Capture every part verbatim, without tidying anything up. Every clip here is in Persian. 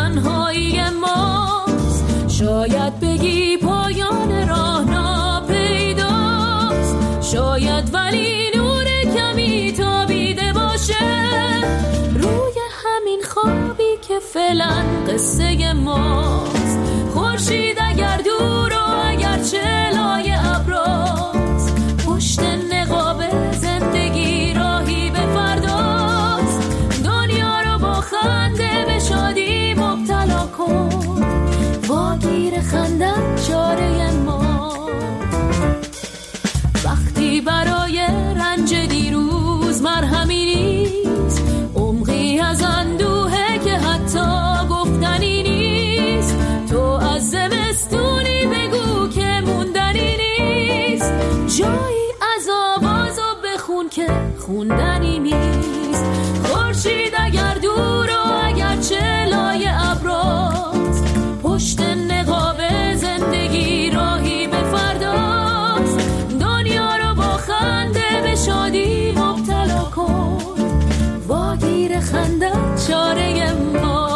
تنهایی ماست. شاید بگی پایان راه ناپیداست، شاید ولی نور کمی تابیده باشه روی همین خوابی که فعلا قصه ماست. خورشید اگر دور و اگر چلای ابراست، پشت نقاب زندگی راهی به فرداست. دنیا رو با خنده به شادی مبتلا کن، واگیر خندن چاره ما. وقتی برای رنج دیروز مرهمی نیست، عمقی از اندوهه که حتی گفتنی نیست. تو از زمستونی بگو که موندنی نیست، جایی از آواز و بخون که خوندنی نیست. خورشید اگر دور و اگر چلای ابراست، پشت نقاب زندگی راهی به فرداست. دنیا رو با خنده به شادی مبتلا کن، واگیر خندن چاره ماست.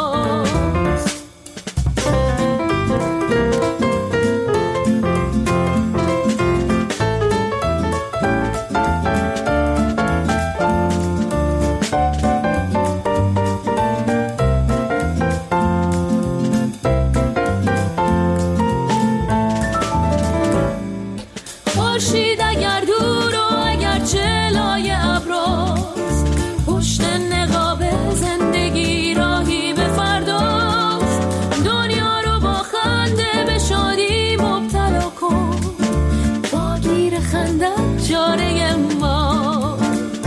خورشید اگر دور و اگر چلای ابراست، پشت نقاب زندگی راهی به فرداست. دنیا رو با خنده به شادی مبتلا کن، واگیر خندن چاره ما،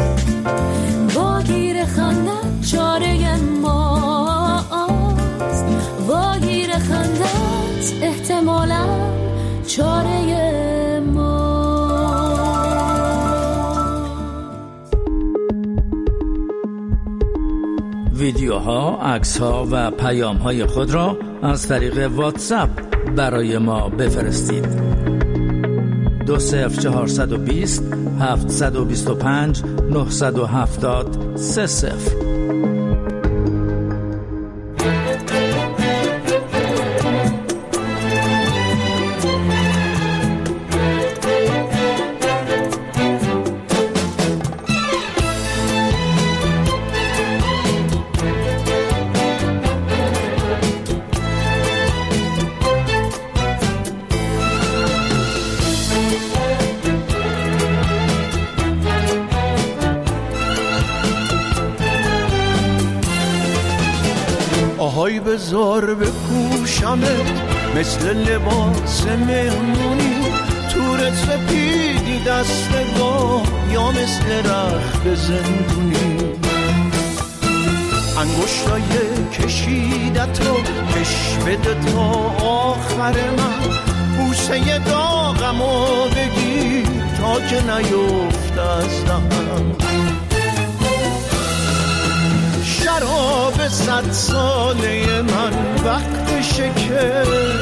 واگیر خندن چاره ماست. واگیر خندت احتمالاً چاره ما. ویدیوها، عکس‌ها و پیام‌های خود را از طریق واتساپ برای ما بفرستید. دو صفر چهارصد و بیست هفتصد و بیست و پنج نهصد و هفتاد سه صفر. آهای بزار بپوشمت مثل لباس مهمونی، تور سپیدی دستگاه یا مثل رخت زندونی. انگشتای کشیدت رو کش بده تا آخر من، بوسه داغمو بگیر تا که نیفت از دهنم. شراب صد ساله من وقتشه که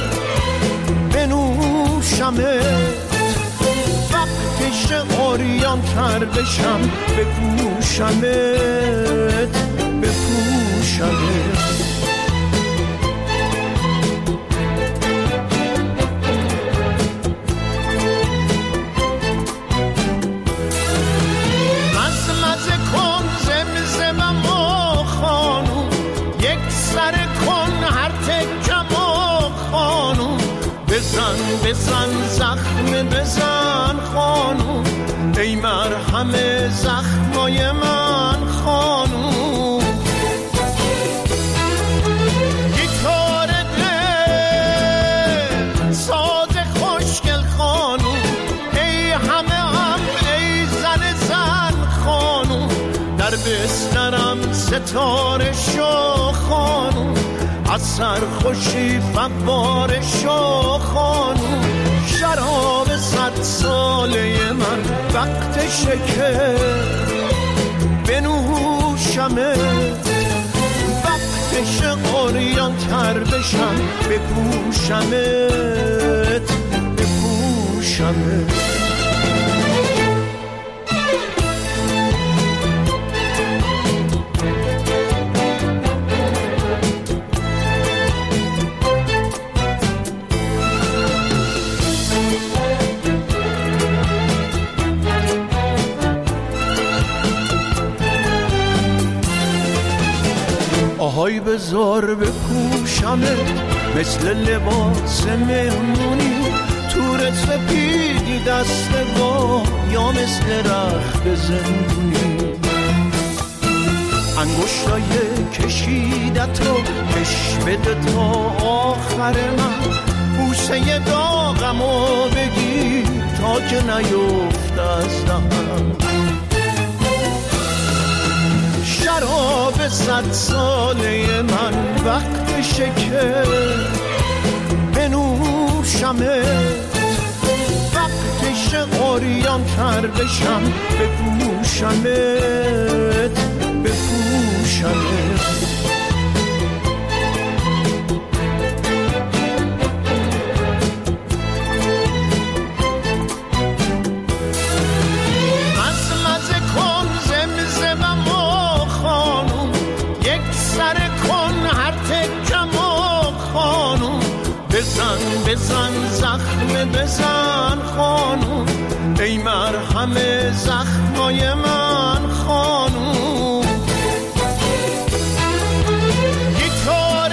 بنوشمت، وقتشه عریان تر بشم بپوشمت بپوشمت. بزن بزن زخم بزن خانوم، ای مرهم زخمای من خانوم. گیتار دل ساز خوشگل خانوم، ای همه هم ای زن زن خانوم. در بسترم ستاره شو خانوم، از سرخوشی فوار شو خانوم. شراب صد ساله من وقتشه که بنوشمت، وقتشه عریان تر بشم بپوشمت بپوشمت. بذار بپوشمت مثل لباس مهمونی، تور سپیدی دست با یا مثل رخت زندونی. انگشتای کشیدت رو کش بده تا آخر من، بوسه داغمو بگیر تا که نیفت از دهنم. شراب صد ساله من وقتشه که بنوشمت، وقتشه قریان تر بشم بپوشمت بپوشمت. بزن بزن زخم بزن خانوم، ای مرهم زخمای من خانوم. گیتار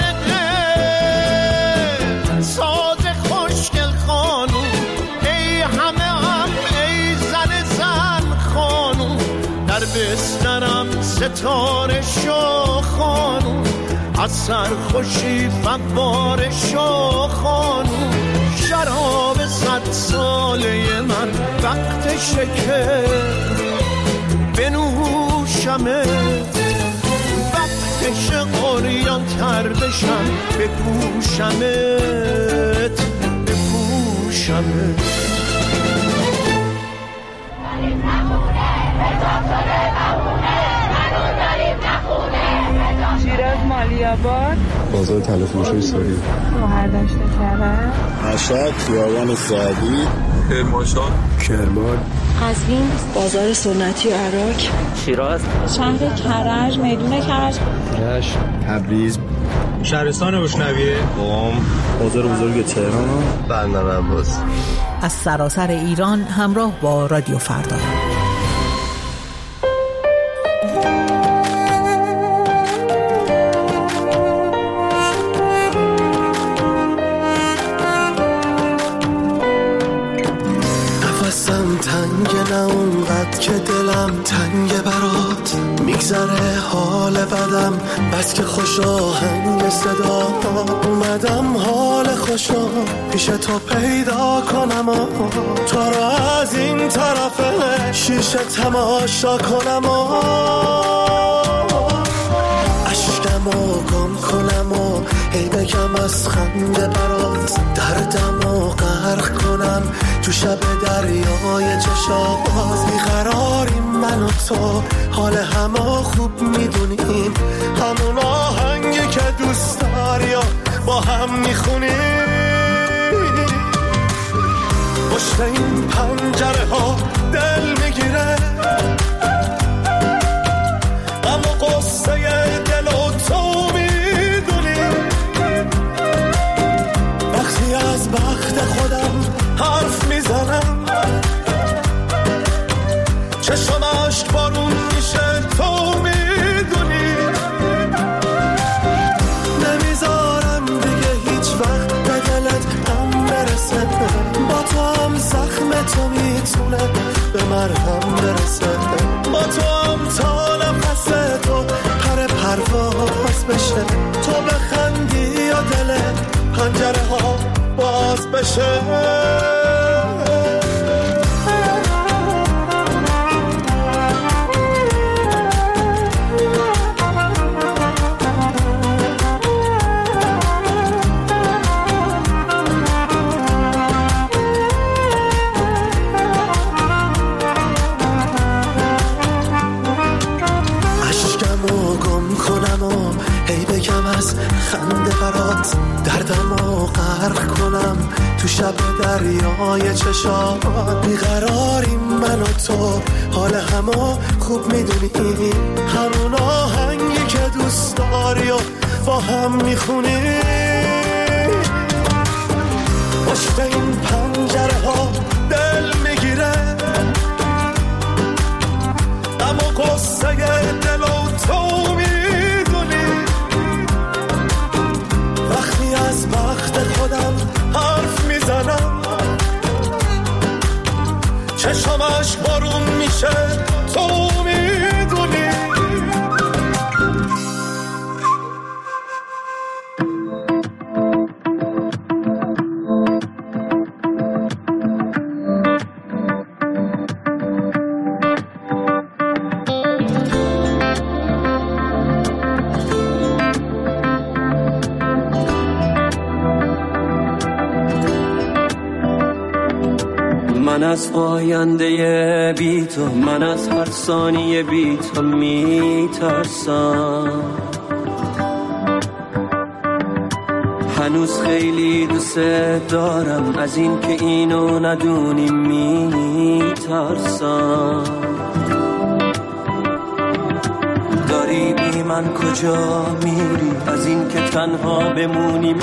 دل ساز خوشگل خانوم، ای همه هم ای زن زن خانوم. در بسترم ستاره شو خانوم، از سرخوشی فوار شو خانوم. شراب صد ساله من وقتشه که بنوشمت، وقتشه قریان تر بشم بپوشمت بپوشمت. شیراز مالی‌آباد، بازار تلفروشی سوری، مهردشت کرد، مشهد خیابان سعدی، کرمانشاه، کرمان، قزوین، بازار سنتی و عراق، شیراز، شهر کرج، میدون کرج، رشت، تبریز، شهرستان بوشنویه، قم، بازار بزرگ تهران، بندر عباس. از سراسر ایران همراه با رادیو فردا. که دلم تنگ برات میگذره حال بدم، بس که خوش آهنگ صدا اومدم حال خوشا پیش تو پیدا کنم و تو را از این طرف شیشه تماشا کنم و اشکمو گم کنم و هی بگم از خنده برات دردمو غرق کنم تو شب دریای چشات. بیقراریم من و تو حال همه خوب میدونیم، همون آهنگی که دوست داری با هم میخونیم. پشت این پنجره ها دل میگیره اما قصه دل و تو میدونی. وقتی از بخت خودم حرف میزنم چشم عشق بارون میشه تو میدونی. نمیذارم دیگه هیچ وقت به دلت هم برسه، با تو هم زخم تو میتونه به مرهم برسه. با تو هم تا نفس تو پر پرواز بشه، تو بخندی یا دل پنجره ها باز بشه. خنده برات دردمو غرق کنم تو شب دریای چشات. بیقراریم من و تو حال همو خوب میدونی، همون آهنگی که دوست داری و با هم میخونی. پشت این پنجره ها دل میگیره اما قصه دل و تو میدونی. من از آینده بی تو، من از هر ثانیه بی تو میترسم. هنوز خیلی دوست دارم، از این که اینو ندونی میترسم. داری بی من کجا میری، از این که تنها بمونی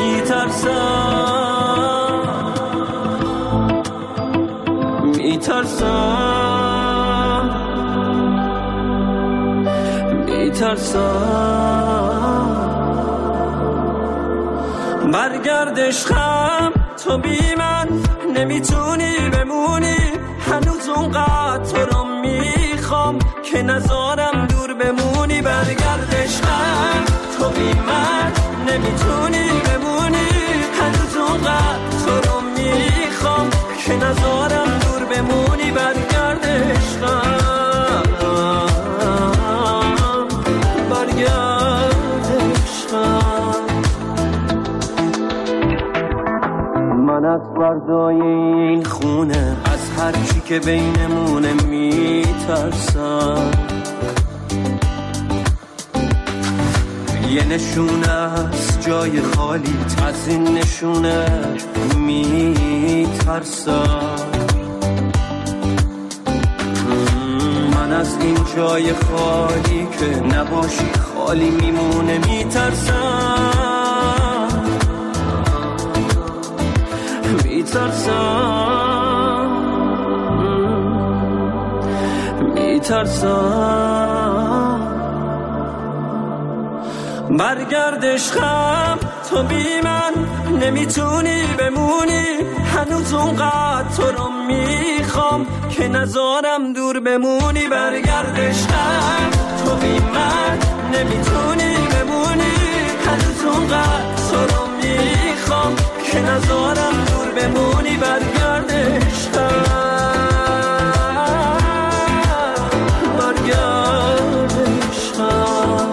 میترسم. میترسم میترسم برگرد عشقم، تو بی من نمیتونی بمونی. هنوز اونقدر تو رو میخوام که نذارم دور بمونی. برگرد عشقم، تو بی من نمیتونی بمونی. هنوز اونقدر تو رو میخوام که نذارم دور بمونی. برگرد عشقم، برگرد عشقم. من از فردای این خونه، از هر چی که بینمونه میترسم. یه نشونه از جای خالی، از این نشونه میترسم. من از این جای خالی که نباشی خالی میمونه میترسم. میترسم میترسم برگرد عشقم، تو بی من نمیتونی بمونی. هنوز اونقدر تو رو میخوام که نذارم دور بمونی. برگرد عشقم، تو بی من نمیتونی بمونی. هنوز اونقدر تو رو میخوام که نذارم دور بمونی. برگرد عشقم، برگرد عشقم.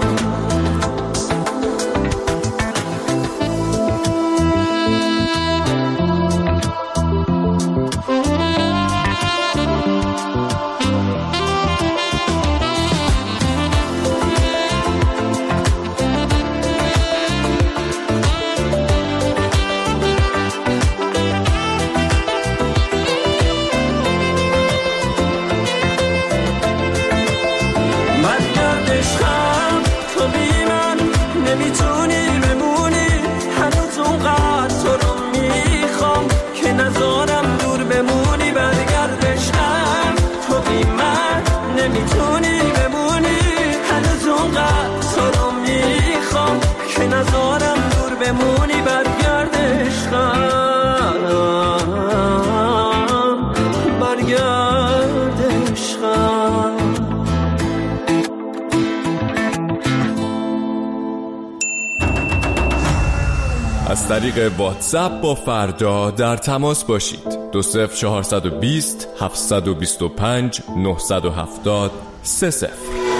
نمیتونی بمونی. هنوز اونقدر تو رو میخوام که نذارم دور بمونی. برگرد عشقم، برگرد عشقم. از طریق واتساپ با فردا در تماس باشید. دو صفر چهارصد و بیست هفتصد و بیست و پنج نهصد و هفتاد سه صفر.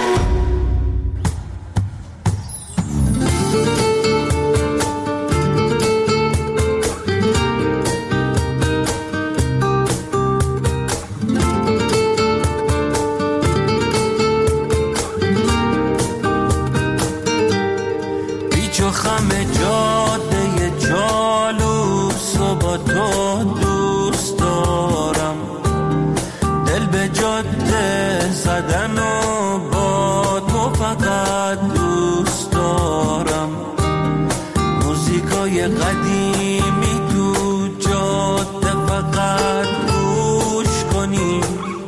بیچ و خم جاده جالوس و با تو دوست دارم. دل به جاده زدن و با تو فقط دوست دارم. موزیکای قدیمی تو جاده فقط گوش کنی.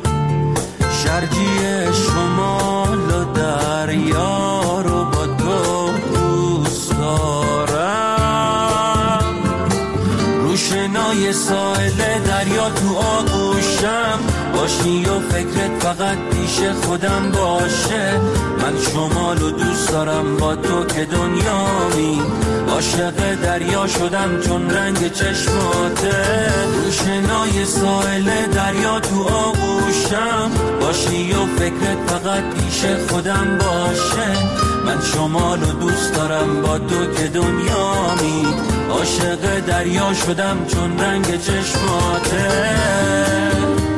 شرجی شمال و دریا رو با تو دوست دارم. روشنای ساحل دریا تو آغوشم باشی و فکرت فقط پیش خودم باشه. من شمال و دوست دارم با تو که دنیامی. عاشق دریا شدم چون رنگ چشماته. روشنای ساحل دریا تو آغوشم باشی و فکرت فقط پیش خودم باشه. من شمال و دوست دارم با تو که دنیامی. عاشق دریا شدم چون رنگ چشماته.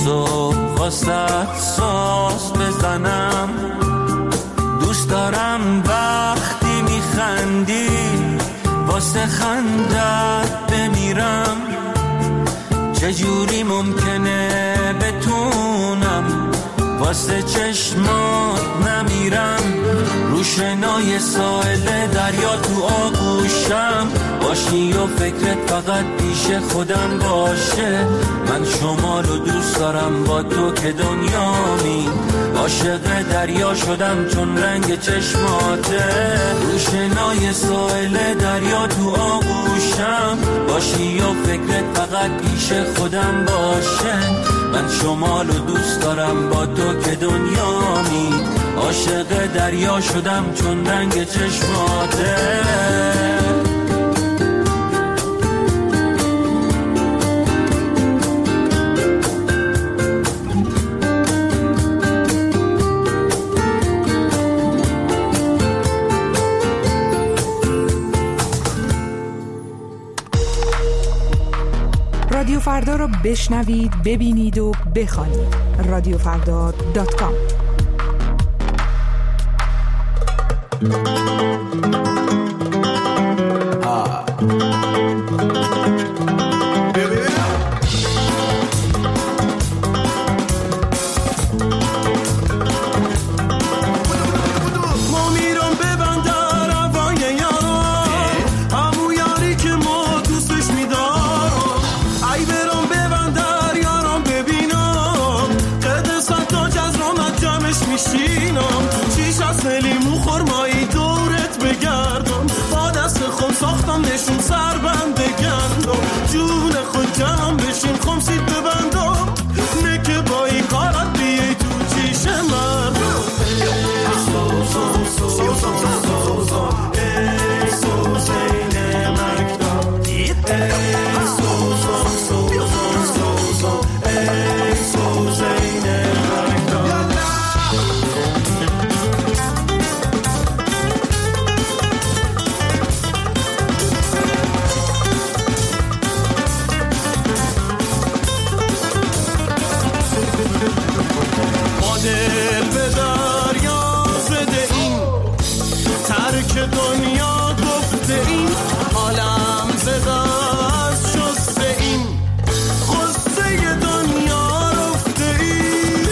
صبح واسه ساز بزنم، دوست دارم وقتی میخندی واسه خندت بمیرم. چجوری ممکنه بتونم واسه چشمات نمیرم؟ روشنای ساحل دریا تو آغوشم باشی و فکرت فقط پیش خودم باشه. من شمالو دوست دارم با تو که دنیامی، عاشق دریا شدم چون رنگ چشماته. روشنای ساحل دریا تو آغوشم باشی و فکرت فقط پیش خودم باشه. من شمالو دوست دارم با تو که دنیامی، عاشق دریا شدم چون رنگ چشماته. رادیو فردا رو بشنوید، ببینید و بخوانید. رادیو فردا دات کام. نشون سر بند گندم جون خود جمع بشین خمسید ببندم نکه با این کارت بیایی تو چیش مردم. ای سوزم سوزم سوزم ای سوزین مکدم، ای سوزم سوزم سوزم ای سوزین مکدم. دل به دریا زده این ترک دنیا گفته این عالم زده از شسته این غصه دنیا رفته این.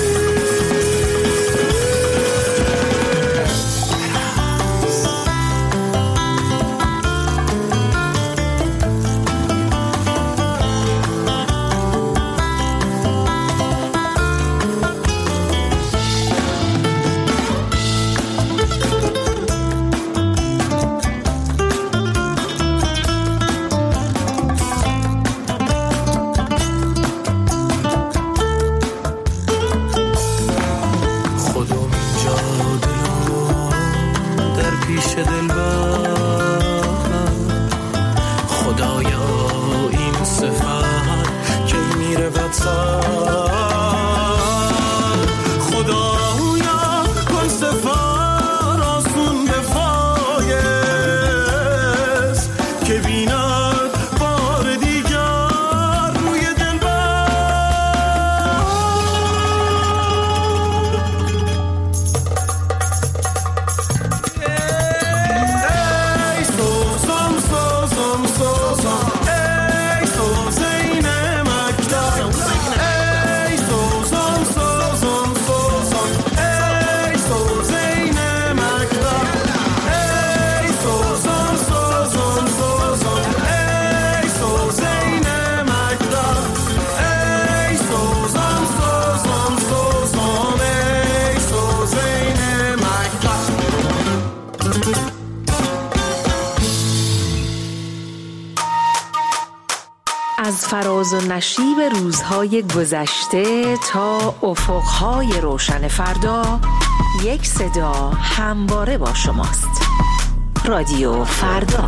از فراز و نشیب روزهای گذشته تا افقهای روشن فردا، یک صدا همواره با شماست. رادیو فردا.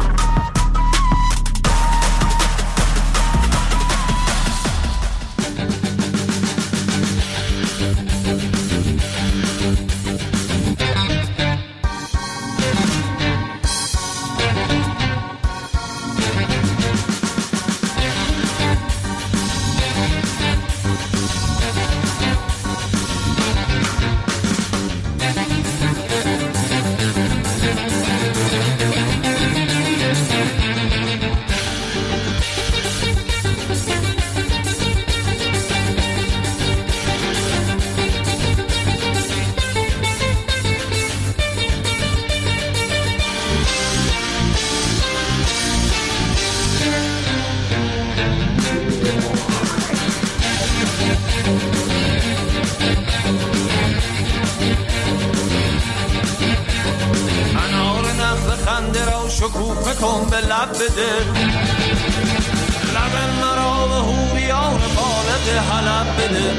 انار نخل خنده را شکوفه کن به لب بده، لب مرا به حوریان خالق حلب بده.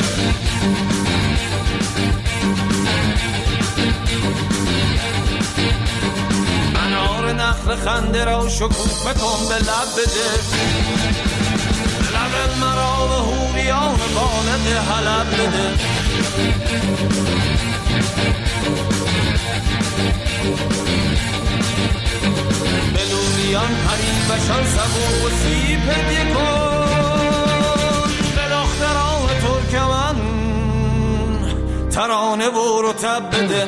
انار نخل خنده را شکوفه کن به لب بده، لب مرا به حوریان خالق حلب بده. بلوریان حریفشان سبو و سیب هدیه کن، به دختران ترکمن ترانه و رطب بده.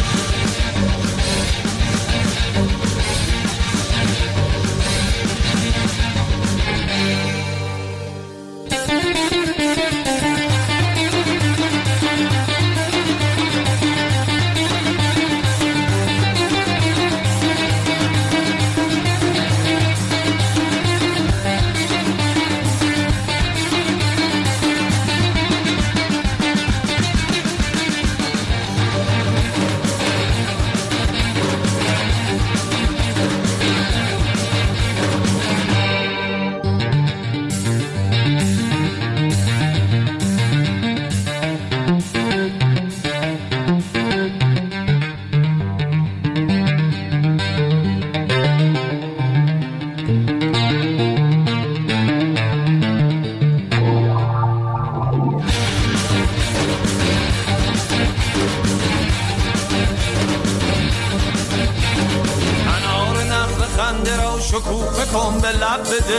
شکوفه کن به لب بده،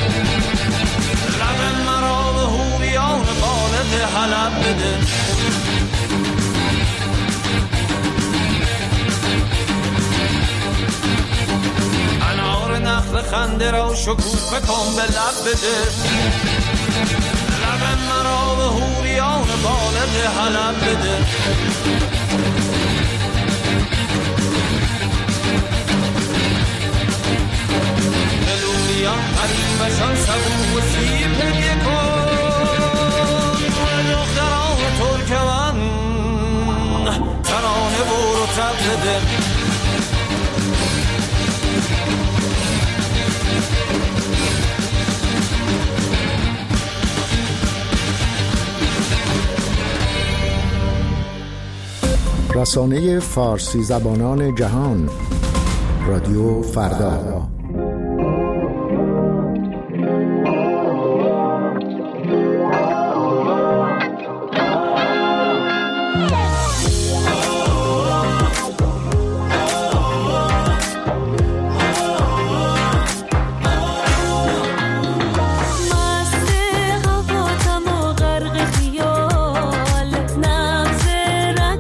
لب مرا به حوریان خالق حلب بده. انار نخل خنده را شکوفه کن به لب بده، لب مرا به حوریان خالق حلب بده. حریفشان سبو و سیب هدیه کن، دختران ترکمن ترانه و رطب بده. رسانه فارسی زبانان جهان، رادیو فردا.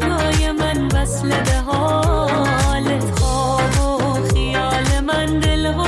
دل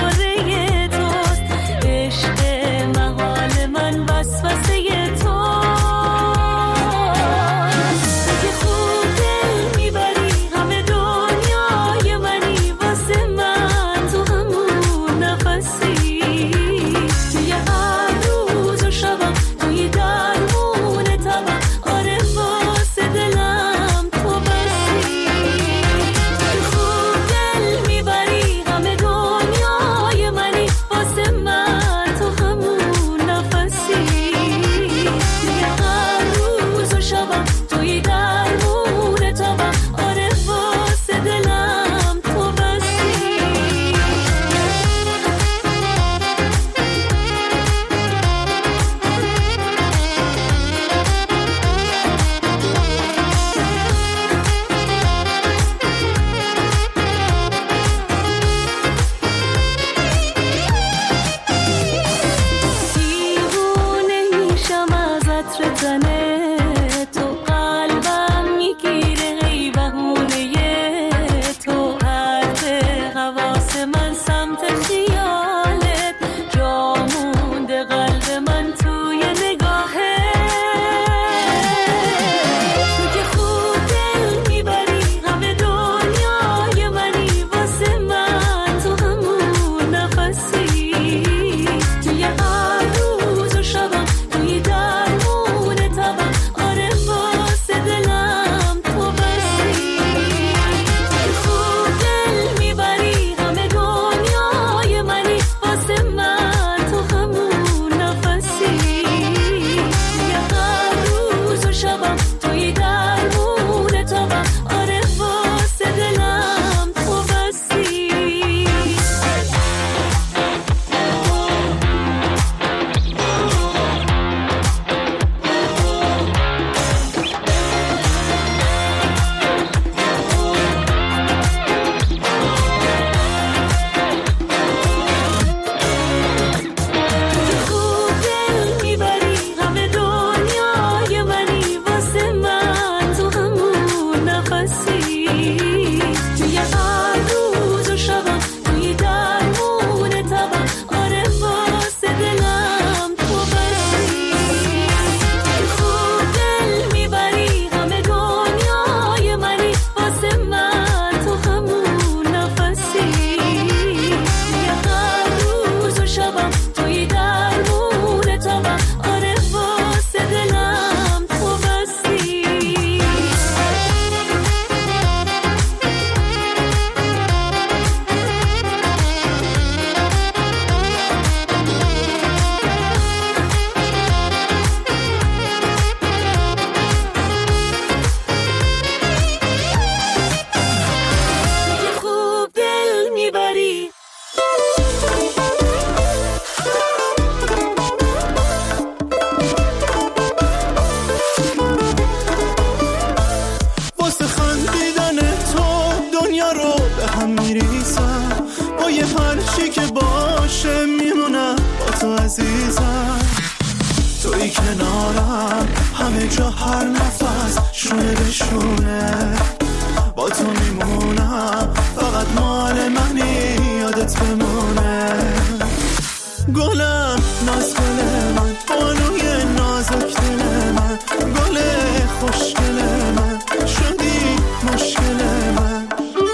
میریزم، با یه هرچی که باشه میمونم با تو عزیزم. توی کنارم همه جا هر نفس شونه به شونه، با تو میمونم فقط مال منی یادت بمونه. گلم ناز گل من، بانوی نازک دل من، گل خوشگل من، شدی مشکل من.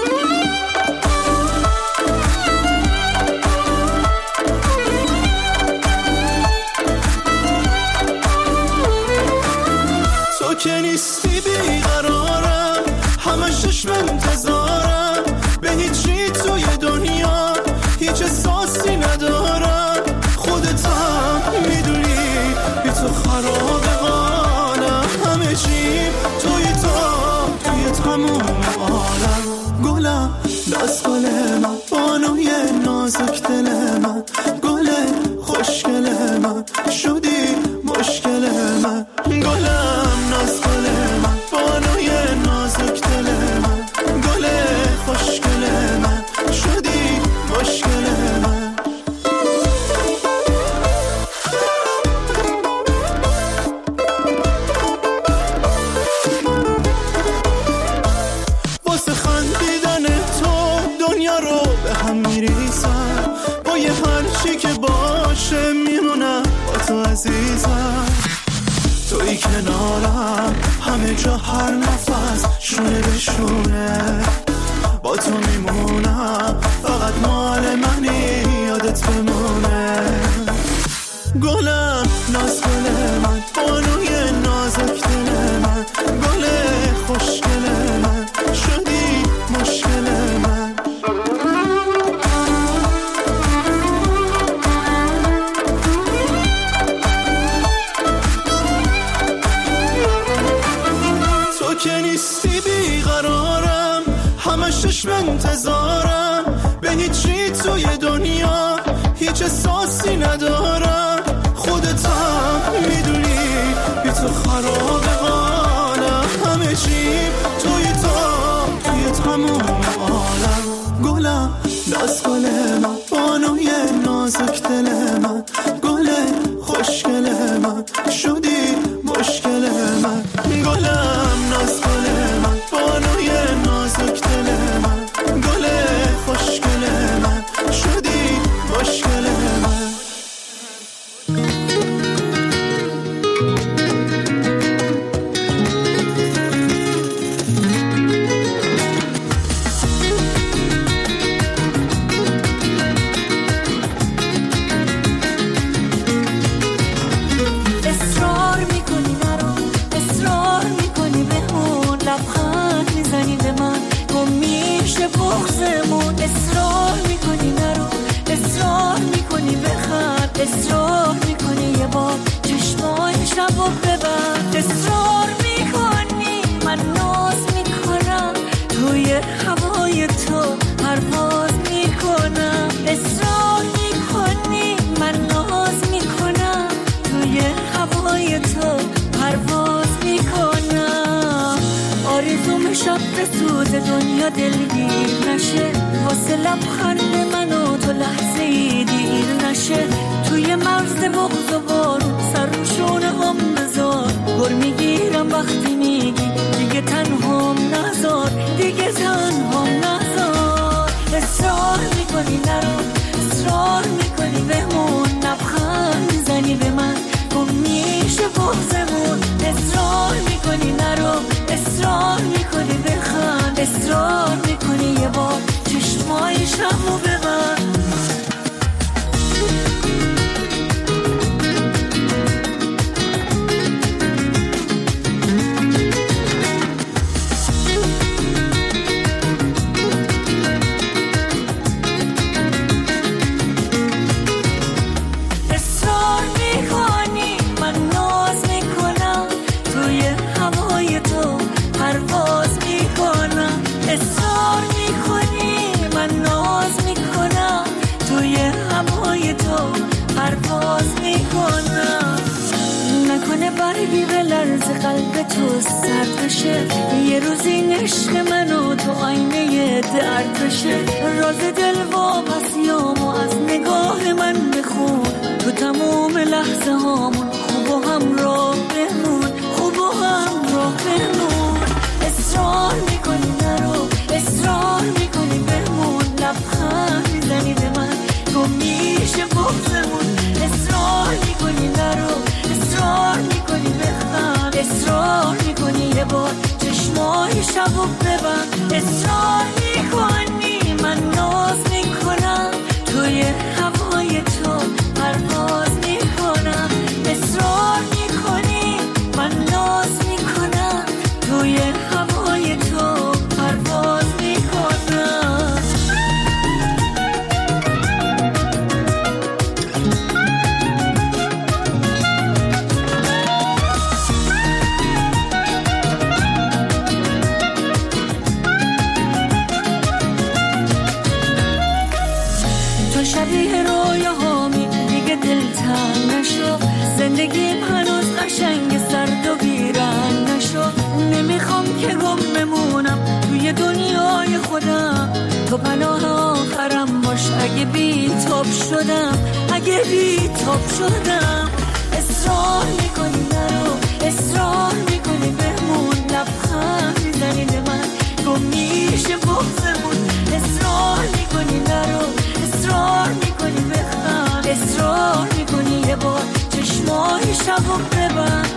تو که نیستی بیقرارم، همش چشم انتظارم، به هیچی توی دنیا هیچ احساسی ندارم. خودت هم میدونی بی تو خراب قالم، همه چی توی تو توی تموم عالم. گلم دست گل من، بانوی نازک دل من، گل خوشگل من، شدی مشکل من. گلم ناز گل من، بانوی نازک دل من، گل خوشگل من، شدی مشکل من. واسه خندیدن تو دنیا رو به هم میریزم، با یه هرچی که باشه میمونم با تو عزیزم. توی کنارم همه جا هر نفس شونه به شونه، با تو میمونم فقط مال منی یادت بمونه. گلم ناز گل من، بانوی نازک دل من، گل خوشگل من، شدی مشکل من. تو که نیستی بیقرارم، همش چشم انتظارم، به هیچی توی دنیا هیچ احساسی ندارم. خودت هم میدونی بی تو خراب قالم، همه چی توی تو توی تموم عالم. گلم دست گل من، بانوی نازک دل من، گل خوشگل من، شدی مشکل من. گلم ناز گل من، بانوی نازک دل من، گل خوشگل من، شدی مشکل من. اصرار میکنی نرو، اصرار میکنی بهون، لبخند میزنی به من، گم میشه بغضمون. اصرار میکنی نرو، اصرار میکنی بخند، اصرار میکنی یه بار چشمای شبو ببند. اصرار میکنی من ناز میکنم، توی هوای تو پرواز میکنم. اصرار میکنی من ناز میکنم، توی هوای تو پرواز میکنم. آرزوم شب به سوز دنیا دلگیر نشه، واسه لبخند من و تو لحظه ای دیر نشه. توی مرز بغض و بارون سر رو شونه هم بذار، گر میگیرم وقتی میگی دیگه تنهام نذار، دیگه تنهام نذار. اصرار میکنی نرو، اصرار میکنی بمون، لبخند میزنی به من، گم میشه بغضمون. اصرار میکنی نرو، اصرار میکنی بخند، اصرار میکنی یه بار چشمای شبو ببند. یه لرز قلب تو سرد بشه، یه روز این عشق منو تو آینه درد بشه. راز دل واپسیامو از نگاه من بخون، تو تموم لحظه هامون خوب و همراه بمون، خوب و همراه بمون. اصرار میکنی نرو، اصرار میکنی بمون، لبخند میزنی به من گم میشه بغضمون. اصرار میکنی نرو، اصرار میکنی بخند، اصرار میکنی یه بار چشمای شبو ببند. اصرار میکنی من ناز میکنم، توی هوای تو پرواز میکنم. اصرار میکنی من ناز میکنم، توی هوای تو پرواز میکنم. تو شبیه رویاهامی دیگه دلتنگ نشو، زندگیم هنوز قشنگ سرد و بیرنگ نشو. نمیخوام که گم بمونم توی دنیای خودم، تو پناه آخرم باش اگه بی تاب شدم، اگه بی تاب شدم. اصرار میکنی نرو، اصرار میکنی بمون، لبخند میزنی به من گم میشه بغضمون. اصرار میکنی نرو، اصرار میکنی بخند، اصرار میکنی یه بار چشمای شبو ببند.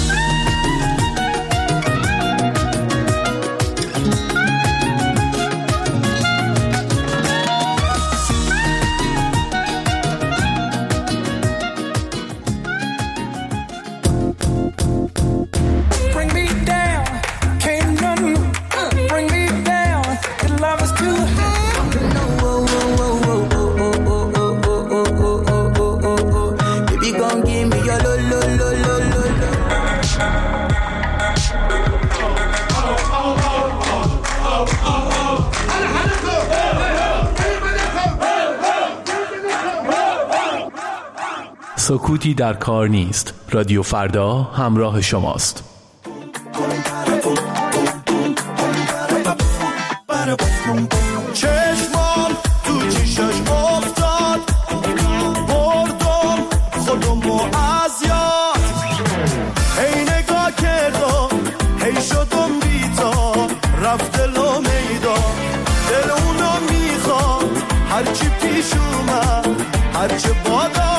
سکوتی در کار نیست. رادیو فردا همراه شماست. چشمام تو چشش افتاد، بردم خودمو از یاد. هی نگاه کردم، هی شدم بی‌تاب، رفت دلو میدان، دل اونو میخوام، هرچی پیش اومد، هرچی بادا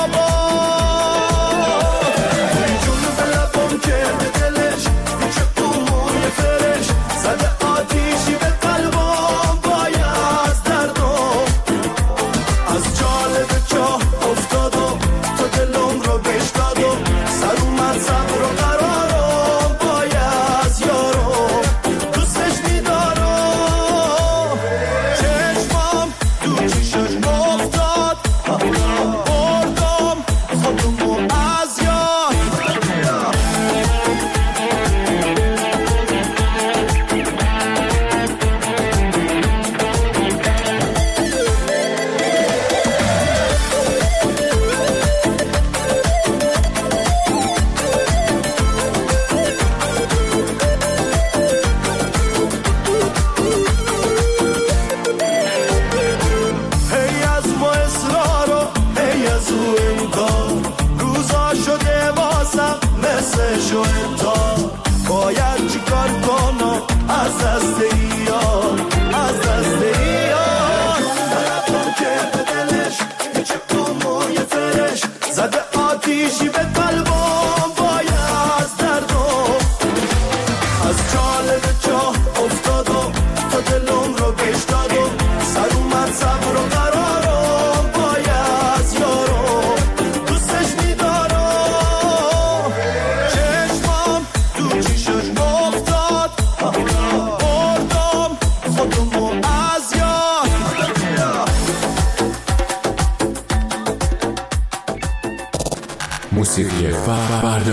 موسیقی فردا.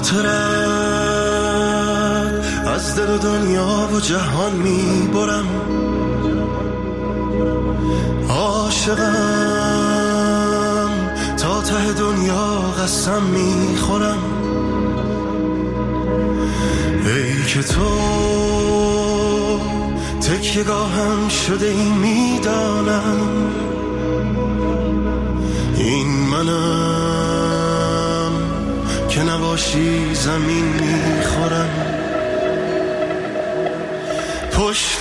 خاطرت از دل و دنیا و جهان میبرم، عاشقم تا ته دنیا قسم میخورم. ای که تو تکیه‌گاهم شده این میدانم، این منم که نباشی زمین میخورم. پشت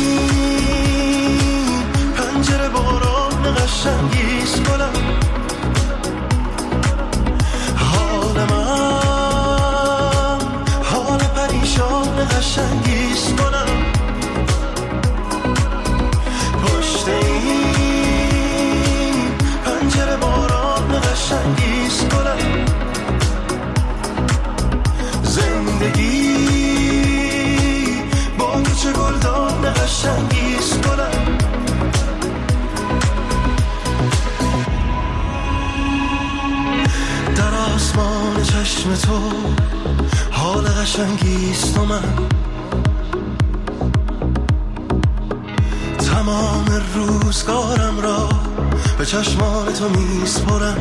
این پنجره باران قشنگیست گلم، حال من حال پریشان قشنگیست گلم. پشت این پنجره باران قشنگیست گلم، زندگی با چه گلدان قشنگیست گلم. در آسمان چشم تو حال قشنگیست و من تمام روزگارم را به چشمان تو میسپرم.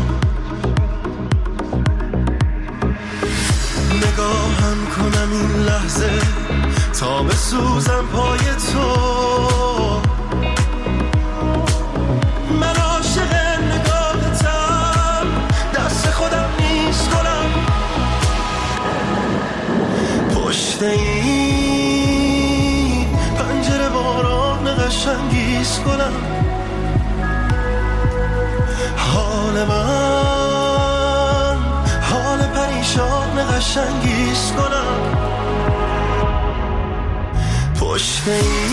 نگاهم کنم این لحظه تا بسوزم پای تو، من عاشق نگاهتم، دست خودم نیست گلم. پشت این پنجره باران قشنگیست گلم، حال من حال پریشان قشنگیست گلم. پشت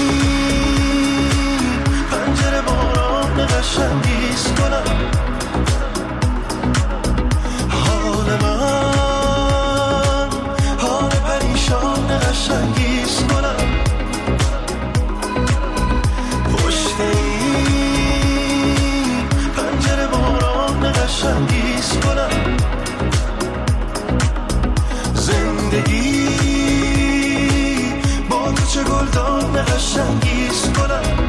این پنجره باران قشنگیست گلم، حال من حال پریشان قشنگیست گلم. پشت این پنجره باران قشنگیست گلم، زندگی با چه گلدان قشنگیست گلم.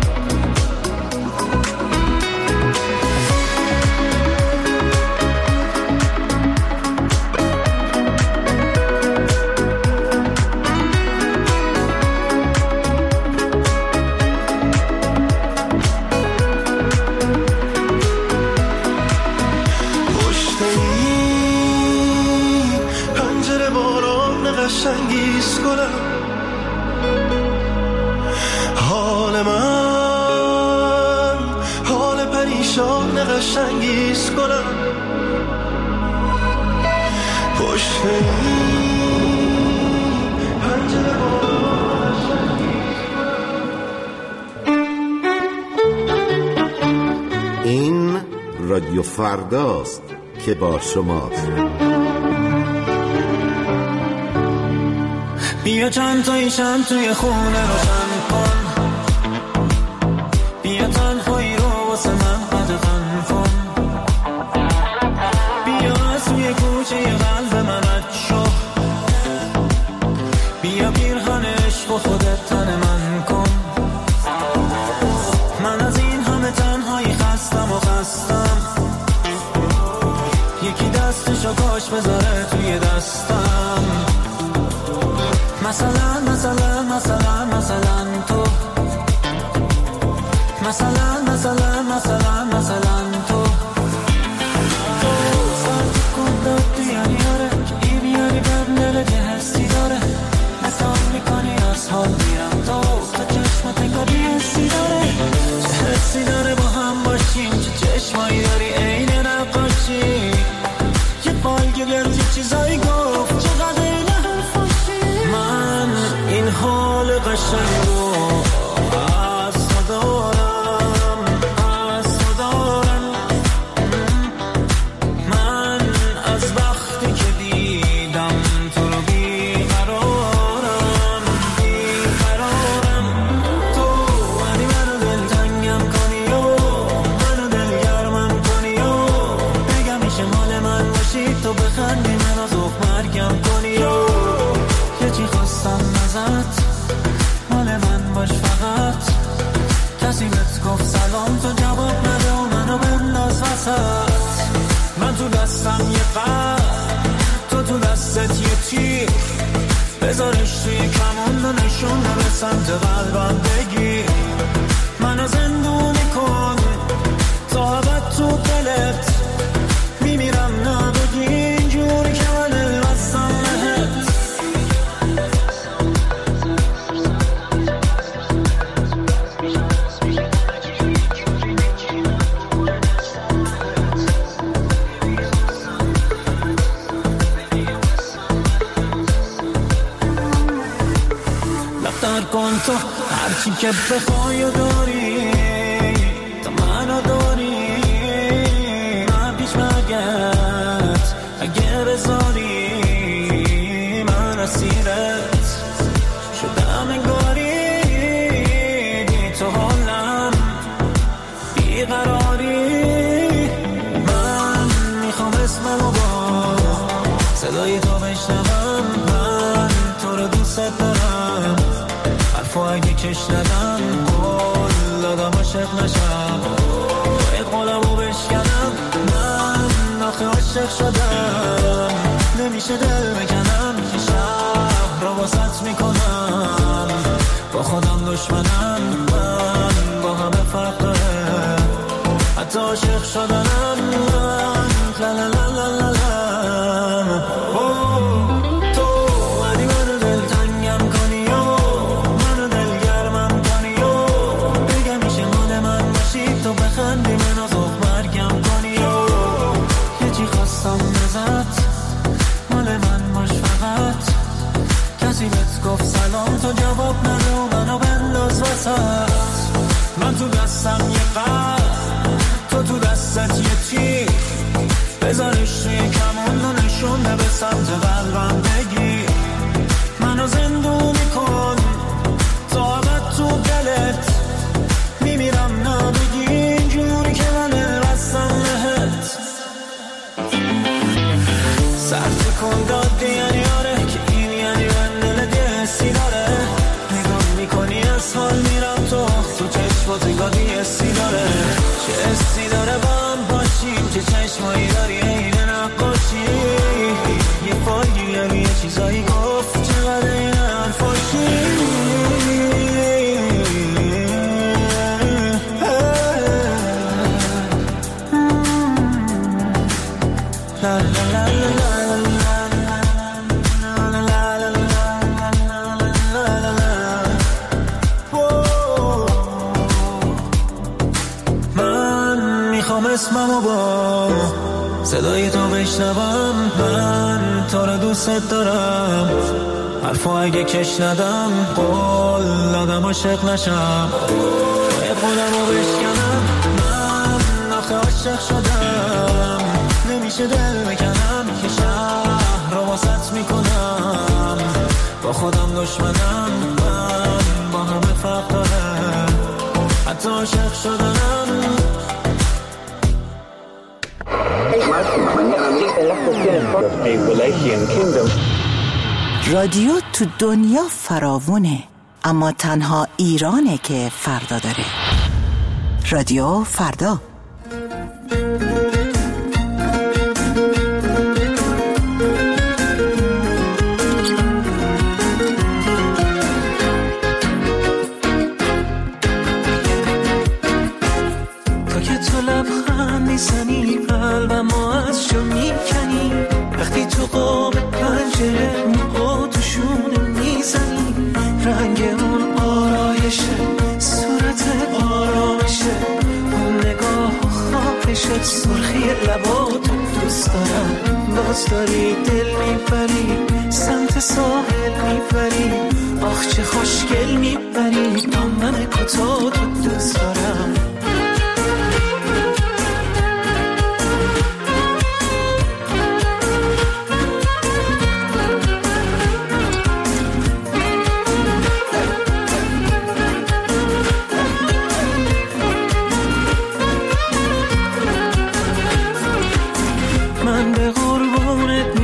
قشنگیست گلم، حال من حال پریشان قشنگیست گلم. پشت این پنجره باران قشنگیست گلم. این رادیو فرداست که با شماست. بیا چند تایی شم توی خونه روشن کن، بیا تنهایی رو واسه من قدغن کن، بیا از توی کوچه قلب من رد شو، بیا پیرهن عشق و خودت تن من کن. من از این همه تنهایی خستم و خستم، یکی دستشو کاش بذاره توی دستم. مثلا مثلا مثلا مثلا تو، مثلا مثلا مثلا مثلا تو سرد کن داد بیانی آره که ای بیانی بر دل که هستی داره، مثال میکنی از حال میرم تو تا چشمت انگاری حسی داره، چه حسی داره با هم باشیم، چه چشمایی داری عین نقاشی، یه بالگرد یه چیزایی گفت چقدر این حال قشنگو از تو دارم، از تو دارم. من از وقتی که دیدم تو رو بیقرارم، بیقرارم. تو ولی منو دلتنگم کنی و منو دلگرمم کنی و بگم میشه مال من باشی، تو بخندی منو ذوق مرگم کنی. دستم یه قلب، تو تو دستت یه تیر، بذارش توی کمون و نشون به سمت قلبم بگیر. منو زندونی کن تا ابد تو دلت، میمیرم نبگی اینجوری که من البستم بهت. لفتر کن تو هرچی که بخوای و داری، تا منو داری من پیش مگت اگه بذاری، من اسیرت شدم انگاری، بی تو حالم بیقراری. من میخوام اسممو با صدای تو بشنوم، من تو رو دوست دارم، حرفو اگه کش ندم قول دادم عاشق نشم، باید قولمو بشکنم. من آخه عاشق شدم، نمیشه دل بکنم که شهر رو واسط میکنم، با خودم دشمنم، من با همه فرق داره، حتی عاشق شدنم من لا لا لا لا لا لا. گفت سلام تو جواب ندو، منو بنداز وسط. من تو دستم یه قلب، تو تو دستت یه تیر، بذارش توی کمون و نشون به سمت قلبم بگیر. منو زندونی کن تا ابد تو دلت، میمیرم نبگی اینجوری که من البستم بهت. سرت کن دادی یعنی آره که این یعنی من حسی داره، نگاه میکنی از حال میرم تو تو چشمات گاهی حسی داره، چه حسی داره با هم باشیم، چه چشمایی داری این نقاشی، یه فایلی یعنی یه چیزایی گفت چقدر این حرفاشی. لا لا لا لا اسممو با صدای تو بشنوم، من تو رو دوست دارم، حرفو اگه کش ندم قول دادم عاشق نشم، باید قولمو بشکنم. من آخه عاشق شدم، نمیشه دل بکنم که شهر رو واسط میکنم، با خودم دشمنم، من با همه فرق داره، حتی عاشق شدم. رادیو تو دنیا فراوونه، اما تنها ایرانه که فردا داره. رادیو فردا. تو که تو لبخند میزنی قلبمو از جا میکنی، وقتی تو قاب پنجره موقع تو شونه میزنی، رنگ اون آرایشه، صورت آرامشه، اون نگاه و خواهشه، سرخی لباتو دوست دارم، باز داری دل میبری، سمت ساحل میبری، آخ چه خوشگل میبری، دامن کوتاه تو دوست دارم.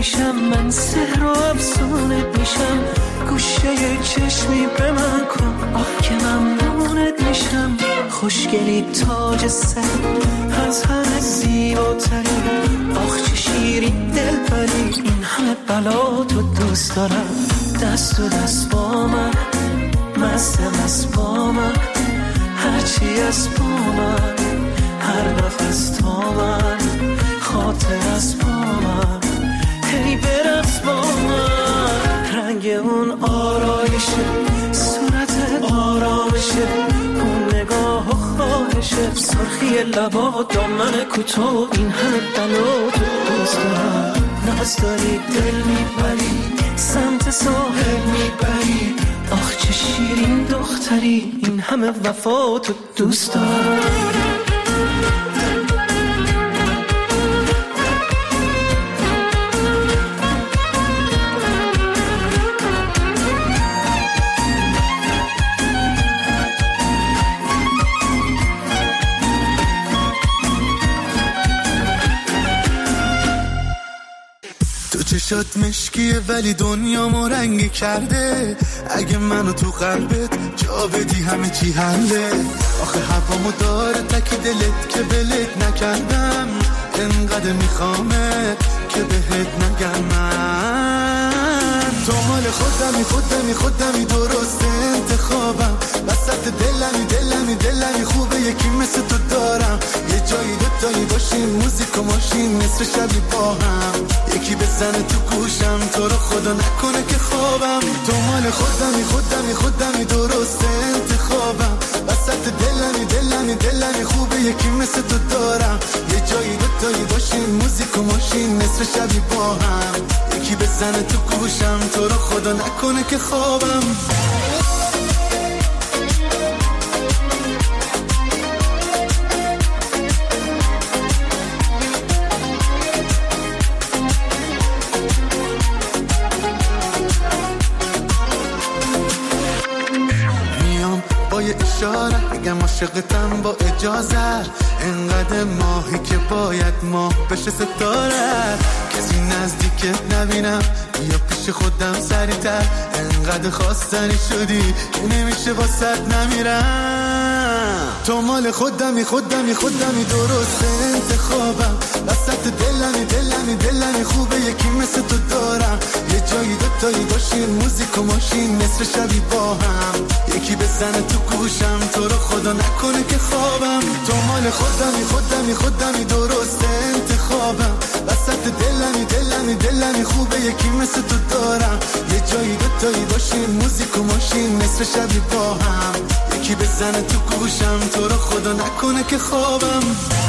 میشم، من سحر و افسونت میشم، گوشه چشمی به من کن، آه که ممنونت میشم. خوشگلی تاج سر از همه زیباتری، آخ چه شیرین دلبری، این همه بلا تو دوست دارم. دست و دست با من، مست مست با من، هرچی از با من، هر نفس تا من، خاطر از با من، هی برقص با من. رنگ اون آرایشه، صورت آرامشه، اون نگاه و خواهشه، سرخی لبا دامن کوتاه، این همه بلا تو دوست دارم. ناز داری دل میبری، سمت ساحل میبری، آخ چه شیرین دختری، این همه وفا تو دوست دارم. چشات مشکیه ولی دنیا ما رنگی کرده، اگه منو تو قلبت جا بدی همه چی حله. آخه هوامو داره تک دلت که بلت نکردم، انقدر میخوامت که بهت نگم من. تو مال خودمی خودمی خودمی درست انتخابم، وسط دلمی دلمی دلمی خوبه یکی مثل تو دارم. یه جایی دوتایی باشیم، موزیک و ماشین، نصف شبی با هم، یکی بزنه تو گوشم، تو رو خدا نکنه که خوابم. تو مال خودمی خودمی خودمی درست انتخابم، وسط دلمی دلمی دلمی خوبه یکی مثل تو دارم. یه جایی دوتایی باشیم، موزیک و ماشین، نصف شبی با هم، یکی بزنه تو گوشم، تو رو خدا نکنه که خوابم. اشاره اگم عاشقتم با اجازه، انقدر ماهی که باید ماه بشه ستاره. کسی نزدیکت نبینم، یا پیش خودم سریعتر، انقدر خواستنی شدی که نمیشه واسط نمیرم. تو مال خودمی خودمی خودمی درست انتخابم، وسط دلمی دلمی دلمی خوبه یکی مثل تو دارم. یه جایی دوتایی باشیم، موزیک و ماشین، نصف شبی با هم، یکی بزنه تو گوشم، تو رو خدا نکنه که خوابم. تو مال خودمی خودمی خودمی درست انتخابم، وسط دلمی دلمی دلمی خوبه یکی مثل تو دارم. یه جایی دوتایی باشیم، موزیک و ماشین، نصف شبی با هم، یکی بزنه تو گوشم، تو رو خدا نکنه که خوابم.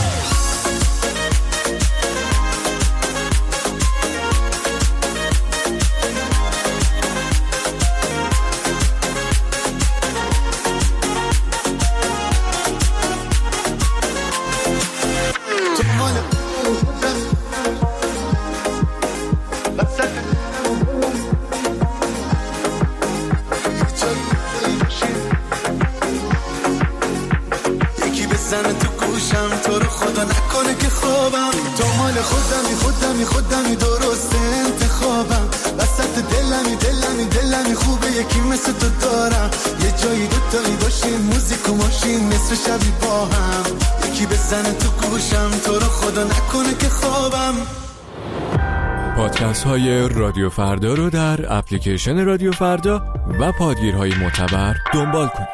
پادکست های رادیو فردا رو در اپلیکیشن رادیو فردا و پادگیرهای معتبر دنبال کنید.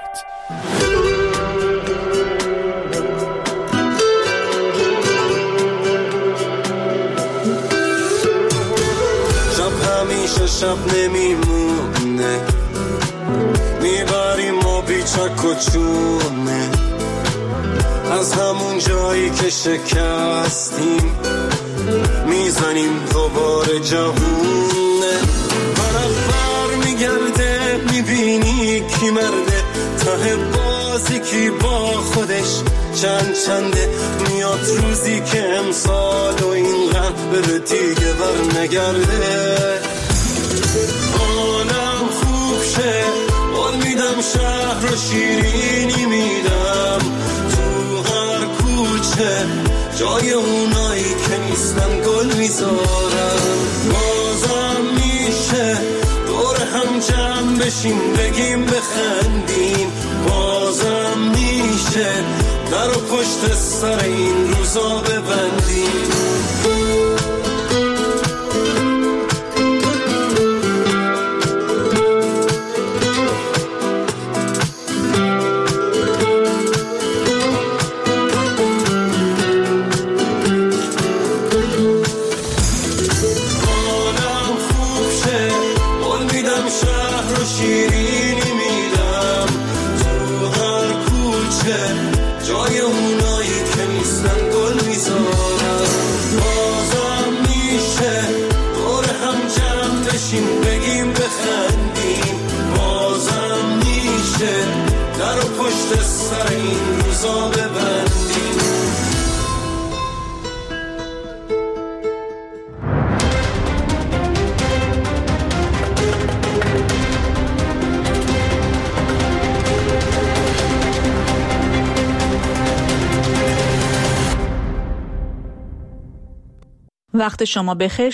شب همیشه شب نمیمونه، میبریم ما بیچک و چونه، از همون جایی که شکستیم میزنیم دوباره جهونه. برابر میگرده، میبینی کی مرده، ته بازی کی با خودش چند چنده. میاد روزی که امسال و این غم بره دیگه بر نگرده. حالم خوب شه، بال میدم شهر رو شیرینی میدم، تو هر کوچه جای اونایی که نیستن گل میذارم. بشیم بگیم بخندیم بازم میشه در و پشت سر این روزا ببندیم. وقت شما بخیر.